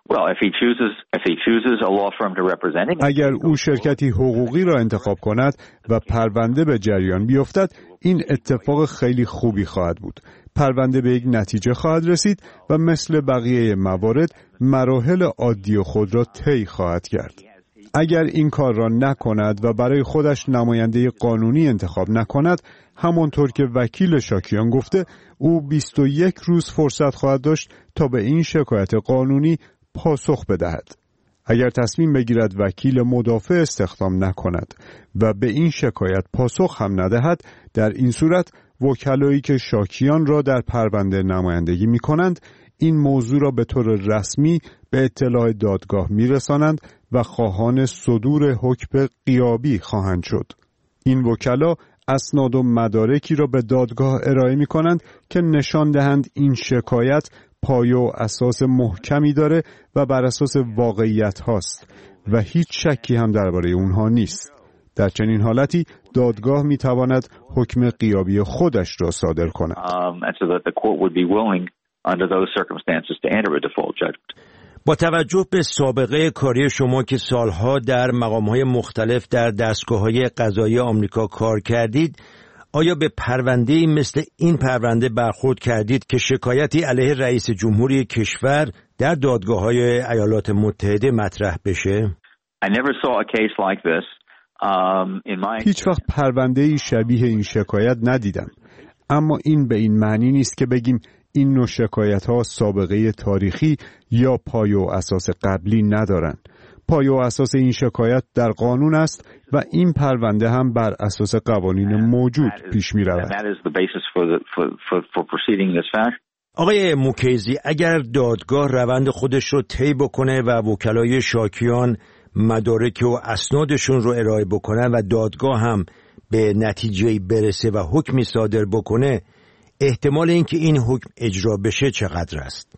اگر او شرکتی حقوقی را انتخاب کند و پرونده به جریان بیفتد، این اتفاق خیلی خوبی خواهد بود. پرونده به یک نتیجه خواهد رسید و مثل بقیه موارد مراحل عادی خود را طی خواهد کرد. اگر این کار را نکند و برای خودش نماینده قانونی انتخاب نکند، همانطور که وکیل شاکیان گفته، او 21 روز فرصت خواهد داشت تا به این شکایت قانونی پاسخ بدهد. اگر تصمیم بگیرد وکیل مدافع استخدام نکند و به این شکایت پاسخ هم ندهد، در این صورت وکلایی که شاکیان را در پرونده نمایندگی می کنند، این موضوع را به طور رسمی به اطلاع دادگاه می رسانند و خواهان صدور حکم غیابی خواهند شد. این وکلا اسناد و مدارکی را به دادگاه ارائه می کنند که نشان دهند این شکایت پایه و اساس محکمی داره و بر اساس واقعیت هاست و هیچ شکی هم درباره اونها نیست. در چنین حالتی دادگاه می تواند حکم غیابی خودش را صادر کند. با توجه به سابقه کاری شما که سالها در مقام‌های مختلف در دستگاه‌های قضایی آمریکا کار کردید، آیا به پرونده‌ای مثل این پرونده برخورد کردید که شکایتی علیه رئیس جمهوری کشور در دادگاه‌های ایالات متحده مطرح بشه؟ هیچ وقت پرونده‌ای شبیه این شکایت ندیدم. اما این به این معنی نیست که بگیم این نوع شکایت‌ها سابقه تاریخی یا پایه و اساس قبلی ندارند. پایه و اساس این شکایت در قانون است و این پرونده هم بر اساس قوانین موجود پیش می‌رود. آقای موکیزی، اگر دادگاه روند خودش رو طی بکنه و وکلای شاکیان مدارک و اسنادشون رو ارائه بکنن و دادگاه هم به نتیجه‌ای برسه و حکمی صادر بکنه، احتمال اینکه این حکم اجرا بشه چقدر است؟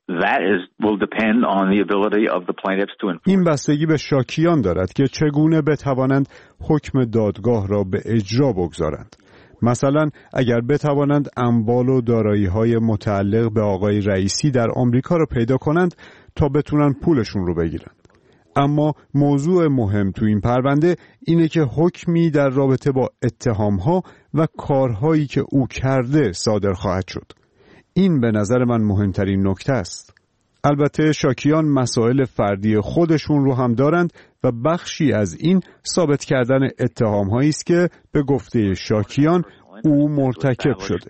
این بستگی به شاکیان دارد که چگونه بتوانند حکم دادگاه را به اجرا بگذارند. مثلا اگر بتوانند اموال و دارایی‌های متعلق به آقای رئیسی در آمریکا را پیدا کنند تا بتونن پولشون رو بگیرن. اما موضوع مهم تو این پرونده اینه که حکمی در رابطه با اتهام‌ها و کارهایی که او کرده صادر خواهد شد. این به نظر من مهمترین نکته است. البته شاکیان مسائل فردی خودشون رو هم دارند و بخشی از این ثابت کردن اتهام‌هایی است که به گفته شاکیان او مرتکب شده.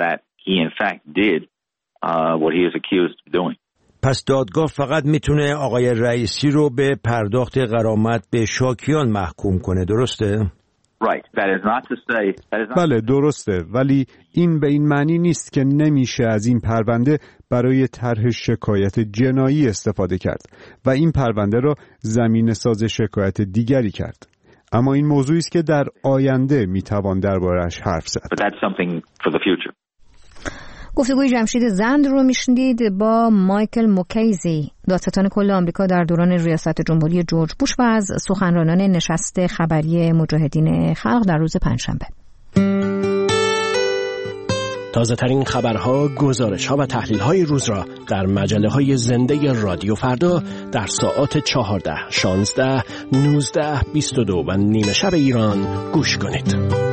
پس دادگاه فقط میتونه آقای رئیسی رو به پرداخت غرامت به شاکیان محکوم کنه، درسته؟ بله درسته، ولی این به این معنی نیست که نمیشه از این پرونده برای طرح شکایت جنایی استفاده کرد و این پرونده را زمینه ساز شکایت دیگری کرد. اما این موضوعی است که در آینده میتوان درباره‌اش حرف زد. گفتگوی جمشید زند رو میشنید با مایکل موکیزی، دادستان کل آمریکا در دوران ریاست جمهوری جورج بوش و از سخنرانان نشست خبری مجاهدین خلق در روز پنجشنبه. تازه ترین خبرها، گزارش‌ها و تحلیل‌های روز را در مجله‌های زنده رادیو فردا در ساعات 14، 16، 19، 22 و نیمه شب ایران گوش کنید.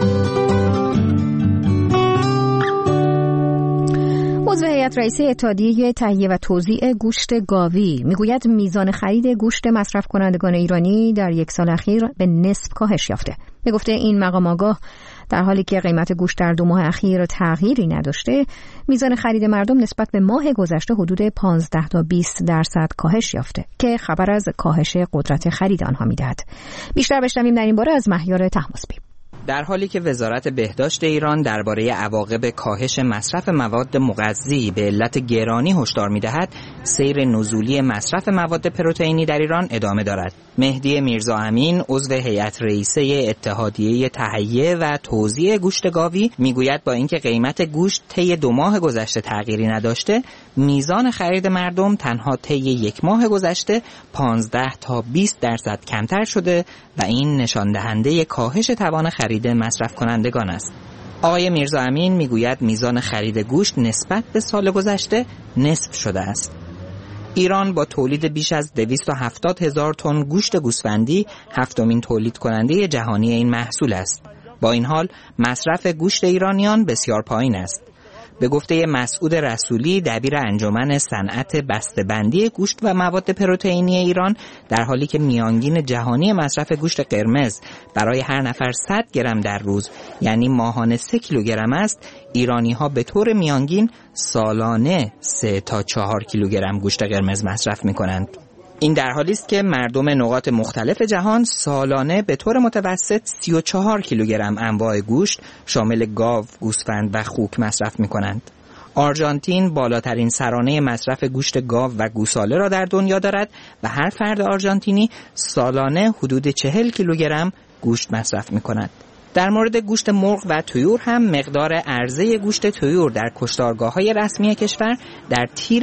عضو هیئت رئیسه اتحادیه تهیه و توزیع گوشت گاوی میگوید میزان خرید گوشت مصرف کنندگان ایرانی در یک سال اخیر به نصف کاهش یافته. به گفته این مقام آگاه، در حالی که قیمت گوشت در 2 ماه اخیر تغییری نداشته، میزان خرید مردم نسبت به ماه گذشته حدود 15 تا 20% کاهش یافته که خبر از کاهش قدرت خرید آنها میدهد. بیشتر بشنویم در این باره از مهیار طهماسبی. در حالی که وزارت بهداشت ایران درباره عواقب کاهش مصرف مواد مغذی به علت گرانی هشدار می‌دهد، سیر نزولی مصرف مواد پروتئینی در ایران ادامه دارد. مهدی میرزا امین، عضو هیئت رئیسه اتحادیه تهیه و توزیع گوشت گاوی، میگوید با اینکه قیمت گوشت طی 2 ماه گذشته تغییری نداشته، میزان خرید مردم تنها طی 1 ماه گذشته 15 تا 20% کمتر شده و این نشان دهنده کاهش توان خرید مصرف کنندگان است. آقای میرزا امین میگوید میزان خرید گوشت نسبت به سال گذشته نصف شده است. ایران با تولید بیش از 270,000 تن گوشت گوسفندی 7مین تولید کننده جهانی این محصول است. با این حال مصرف گوشت ایرانیان بسیار پایین است. به گفته مسعود رسولی، دبیر انجمن صنعت بسته‌بندی گوشت و مواد پروتئینی ایران، در حالی که میانگین جهانی مصرف گوشت قرمز برای هر نفر 100 گرم در روز، یعنی ماهانه 3 کیلوگرم است، ایرانی‌ها به طور میانگین سالانه 3 تا 4 کیلوگرم گوشت قرمز مصرف می‌کنند. این در حالی است که مردم نقاط مختلف جهان سالانه به طور متوسط 34 کیلوگرم انواع گوشت شامل گاو، گوسفند و خوک مصرف می‌کنند. آرژانتین بالاترین سرانه مصرف گوشت گاو و گوساله را در دنیا دارد و هر فرد آرژانتینی سالانه حدود 40 کیلوگرم گوشت مصرف می‌کند. در مورد گوشت مرغ و طیور هم مقدار عرضه گوشت طیور در کشتارگاه‌های رسمی کشور در تیر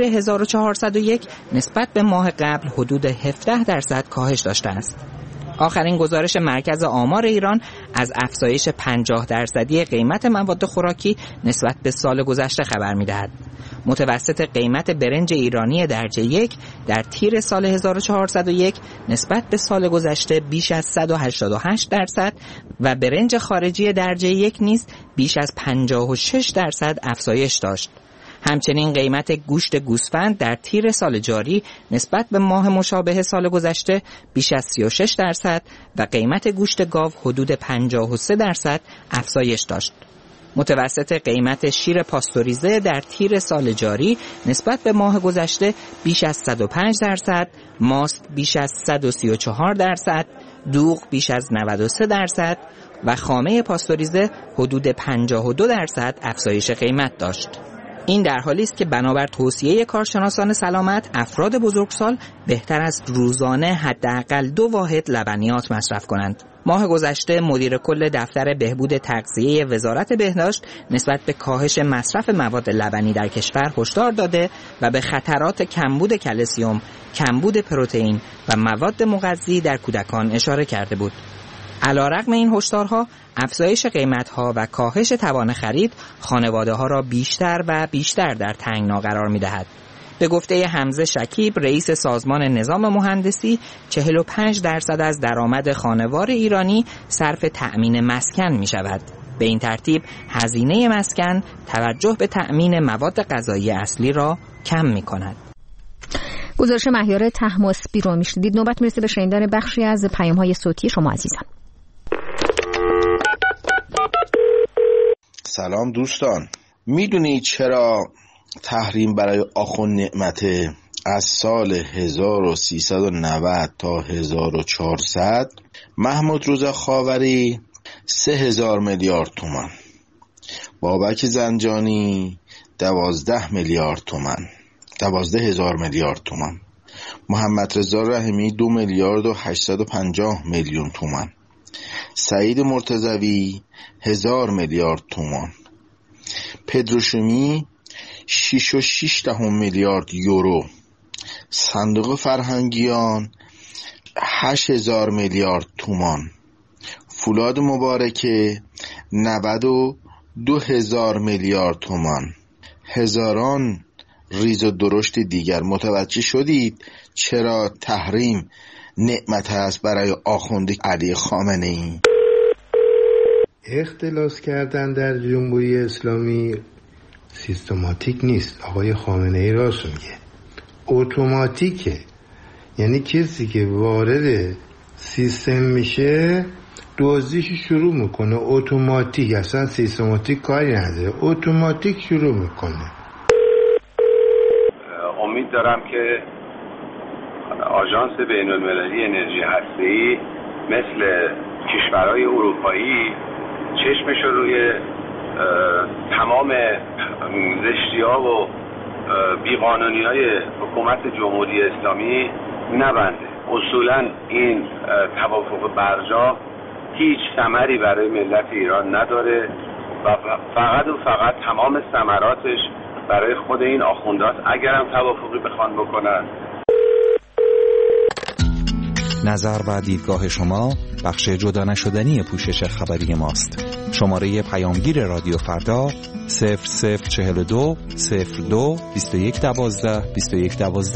1401 نسبت به ماه قبل حدود 17% کاهش داشته است. آخرین گزارش مرکز آمار ایران از افزایش 50% قیمت مواد خوراکی نسبت به سال گذشته خبر می‌دهد. متوسط قیمت برنج ایرانی درجه 1 در تیر سال 1401 نسبت به سال گذشته بیش از 188% و برنج خارجی درجه 1 نیز بیش از 56% افزایش داشت. همچنین قیمت گوشت گوسفند در تیر سال جاری نسبت به ماه مشابه سال گذشته بیش از 36% و قیمت گوشت گاو حدود 53% افزایش داشت. متوسط قیمت شیر پاستوریزه در تیر سال جاری نسبت به ماه گذشته بیش از 105%، ماست بیش از 134%، دوغ بیش از 93% و خامه پاستوریزه حدود 52% افزایش قیمت داشت. این در حالی است که بنابر توصیه کارشناسان سلامت، افراد بزرگسال بهتر است روزانه حداقل 2 واحد لبنیات مصرف کنند. ماه گذشته مدیر کل دفتر بهبود تغذیه وزارت بهداشت نسبت به کاهش مصرف مواد لبنی در کشور هشدار داده و به خطرات کمبود کلسیم، کمبود پروتئین و مواد مغذی در کودکان اشاره کرده بود. علیرغم این هشدارها، افزایش قیمت‌ها و کاهش توان خرید خانواده‌ها را بیشتر و بیشتر در تنگنا قرار می‌دهد. به گفته حمزه شکیب، رئیس سازمان نظام مهندسی، 45% از درآمد خانوار ایرانی صرف تأمین مسکن می‌شود. به این ترتیب هزینه مسکن توجه به تأمین مواد غذایی اصلی را کم می‌کند. گزارش مهیار طهماسبی رو میشنیدید. نوبت میرسه به شنیدن بخشی از پیام‌های صوتی شما عزیزان. سلام دوستان، میدونی چرا تحریم برای آخوند نعمته از سال 1390 تا 1400 محمود رضا خاوری 3000 میلیارد تومان. بابک زنجانی 12 میلیارد تومان. 12000 میلیارد تومان. محمد رضا رحیمی 2 میلیارد و 850 میلیون تومان. سعید مرتضوی 1000 میلیارد تومان. پدروشومی 6.6 میلیارد یورو. صندوق فرهنگیان 8000 میلیارد تومان. فولاد مبارکه 92,000 میلیارد تومان. هزاران ریز و درشت دیگر. متوجه شدید چرا تحریم نعمت است برای آخوند علی خامنه‌ای؟ اختلاس کردن در جمهوری اسلامی سیستماتیک نیست. آقای خامنه‌ای راست میگه، اتوماتیکه. یعنی کسی که وارد سیستم میشه دزدیش شروع میکنه اتوماتیک، اصلا سیستماتیک کاری نداره، اتوماتیک شروع میکنه. امید دارم که آژانس بین‌المللی انرژی هسته‌ای مثل کشورهای اروپایی چشمش رو روی تمام زشتی‌ها و بیقانونی‌های حکومت جمهوری اسلامی نبنده. اصولاً این توافق برجا هیچ ثمری برای ملت ایران نداره و فقط تمام ثمراتش برای خود این آخوندات اگرم توافقی بخوان بکنن. نظر و دیدگاه شما بخش جدا نشدنی پوشش خبری ماست. شماره پیامگیر رادیو فردا 0042 02 2112 2112.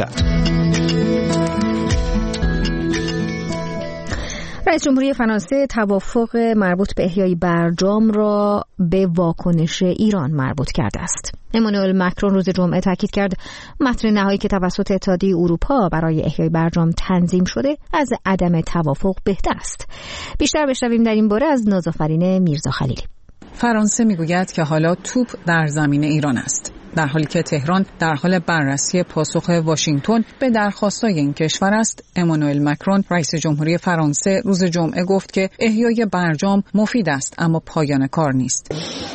رئیس جمهوری فرانسه توافق مربوط به احیای برجام را به واکنش ایران مربوط کرده است. امانوئل مکرون روز جمعه تاکید کرد متن نهایی که توسط اتحادیه اروپا برای احیای برجام تنظیم شده از عدم توافق بهتر است. بیشتر بشنویم در این باره از نازآفرین میرزا خلیلی. فرانسه میگوید که حالا توپ در زمین ایران است، در حالی که تهران در حال بررسی پاسخ واشنگتن به درخواست‌های این کشور است. امانوئل مکرون رئیس جمهوری فرانسه روز جمعه گفت که احیای برجام مفید است اما پایان کار نیست.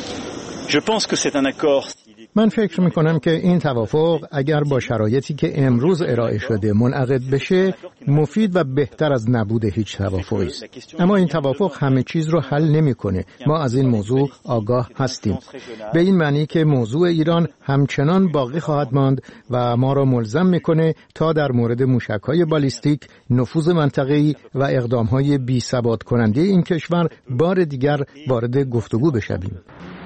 من فکر میکنم که این توافق اگر با شرایطی که امروز ارائه شده منعقد بشه مفید و بهتر از نبود هیچ توافقی است. اما این توافق همه چیز رو حل نمیکنه. ما از این موضوع آگاه هستیم، به این معنی که موضوع ایران همچنان باقی خواهد ماند و ما را ملزم میکنه تا در مورد موشک‌های بالیستیک، نفوذ منطقه‌ای و اقدام‌های بی‌ثبات کننده این کشور بار دیگر وارد گفتگو بشویم.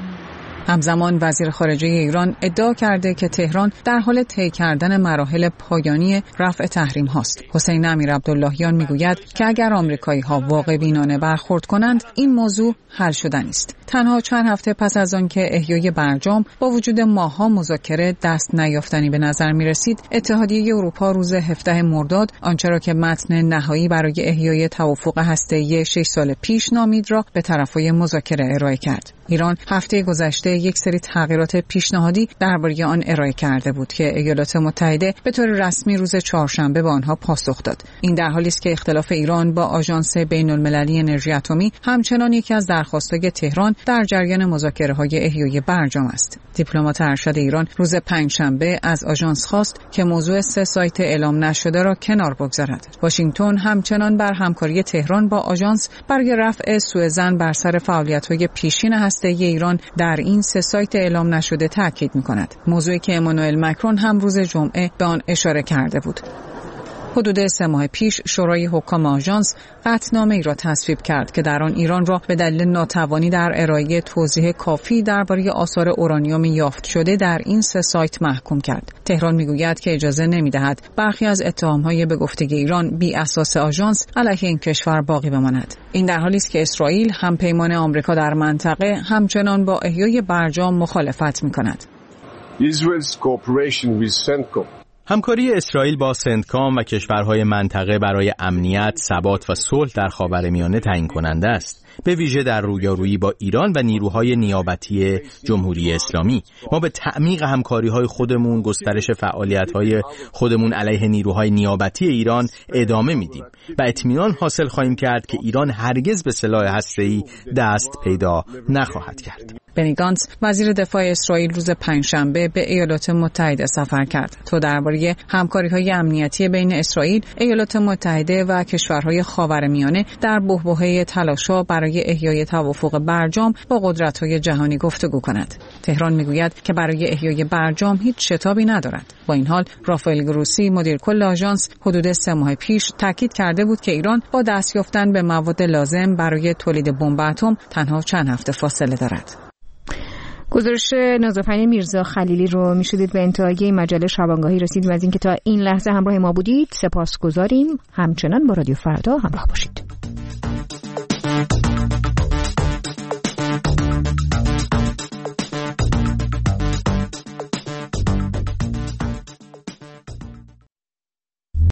همزمان وزیر خارجه ایران ادعا کرده که تهران در حال طی کردن مراحل پایانی رفع تحریم هاست. حسین امیرعبداللهیان میگوید که اگر آمریکایی‌ها واقع بینانه برخورد کنند این موضوع حل شدنی است. تنها چند هفته پس از آن که احیای برجام با وجود ماه‌ها مذاکره دست نیافتنی به نظر می‌رسید، اتحادیه اروپا روز 17 مرداد آنچه را که متن نهایی برای احیای توافق هسته‌ای 6 سال پیش نامید را به طرفای مذاکره ارائه کرد. ایران هفته گذشته یک سری تغییرات پیشنهادی درباره آن ارائه کرده بود که ایالات متحده به طور رسمی روز چهارشنبه به آنها پاسخ داد. این در حالی است که اختلاف ایران با آژانس بین‌المللی انرژی اتمی همچنان یکی از درخواست‌های تهران در جریان مذاکره‌های احیای برجام است. دیپلمات ارشد ایران روز پنجشنبه از آژانس خواست که موضوع 3 سایت اعلام نشده را کنار بگذارد. واشنگتن همچنان بر همکاری تهران با آژانس برای رفع سوءظن بر سر فعالیت‌های پیشین هسته‌ای ایران در این 3 سایت اعلام نشده تاکید می‌کند. موضوعی که امانوئل مکرون هم روز جمعه به آن اشاره کرده بود. حدود 3 ماه پیش شورای حکام آژانس قطعنامه‌ای را تصویب کرد که در آن ایران را به دلیل ناتوانی در ارائه توضیح کافی درباره آثار اورانیوم یافت شده در این 3 سایت محکوم کرد. تهران میگوید که اجازه نمی‌دهد برخی از اتهام‌های به گفته ایران بی اساس آژانس علیه این کشور باقی بماند. این در حالی است که اسرائیل همپیمان آمریکا در منطقه همچنان با احیای برجام مخالفت می‌کند. Israel's cooperation with CENTCOM همکاری اسرائیل با سنتکام و کشورهای منطقه برای امنیت، ثبات و صلح در خاورمیانه تعیین کننده است، به ویژه در رویارویی با ایران و نیروهای نیابتی جمهوری اسلامی. ما به تعمیق همکاری‌های خودمون، گسترش فعالیت‌های خودمون علیه نیروهای نیابتی ایران ادامه میدیم و اطمینان حاصل خواهیم کرد که ایران هرگز به سلاح هسته‌ای دست پیدا نخواهد کرد. بنی گانتز وزیر دفاع اسرائیل روز پنجشنبه به ایالات متحده سفر کرد تا درباره همکاری‌های امنیتی بین اسرائیل، ایالات متحده و کشورهای خاورمیانه در بحبوحه تلاش‌ها برای احیای توافق برجام با قدرت‌های جهانی گفتگو کند. تهران میگوید که برای احیای برجام هیچ شتابی ندارد. با این حال رافائل گروسی مدیر کل آژانس حدود 3 ماه پیش تاکید کرده بود که ایران با دست یافتن به مواد لازم برای تولید بمب اتم تنها چند هفته فاصله دارد. گزارش نازافرین میرزا خلیلی رو میشدید به انتهای مجله شبانگاهی رسیدیم. از اینکه تا این لحظه همراه ما بودید سپاسگزاریم. همچنان با رادیو فردا همراه باشید.